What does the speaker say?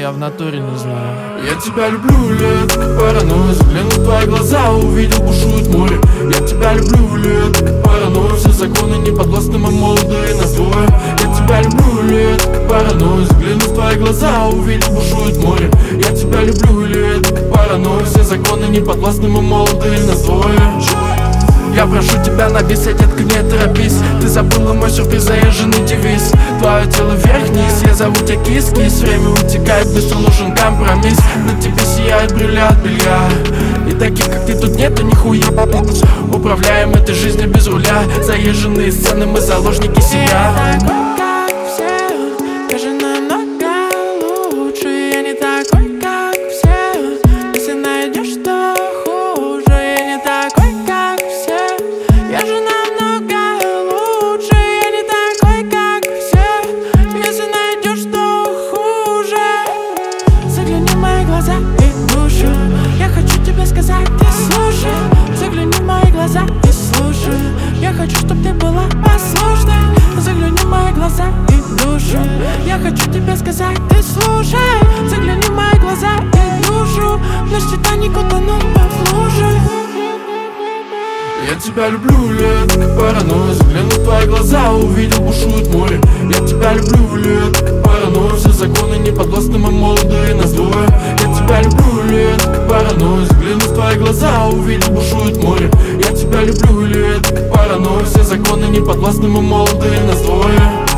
я в натуре не знаю. Я тебя люблю, лет, как паранойя. Загляну в твои глаза, увидел, бушует море. Я тебя люблю, лет, как паранойя. Все законы не подвластны, мы молодые, нас двое. Я тебя люблю, лет, как паранойя. Загляну в твои глаза, увидел, бушует море. Я тебя люблю, лет, как паранойя. Все законы не подвластны, мы молодые, нас двое. Я прошу тебя на бис, детка, не торопись. Ты забыла мой сюрприз, заезженный девиз. Твое тело вверх-вниз, я зову тебя кис-кис. Время утекает, быстро нужен компромисс. На тебе сияет бриллиант белья. И таких, как ты, тут нету нихуя. Управляем этой жизнью без руля. Заезженные сцены, мы заложники себя. Я хочу, чтоб ты была послушной. Загляни в мои глаза и душу. Я хочу тебе сказать, ты слушай. Загляни в мои глаза и душу. Наш Титаник утонул в луже. Я тебя люблю, лет, как паранойя. Загляну в твои глаза, увидел, бушует море. Я тебя люблю, лет, как паранойя. Все законы не подвластны, мы молодые, нас двое. Я тебя люблю, лет, как паранойя. Загляну в твои глаза, увидел, бушует море. Я тебя люблю, лет, как паранойя. Все законы не подвластны, мы молодые, нас двое.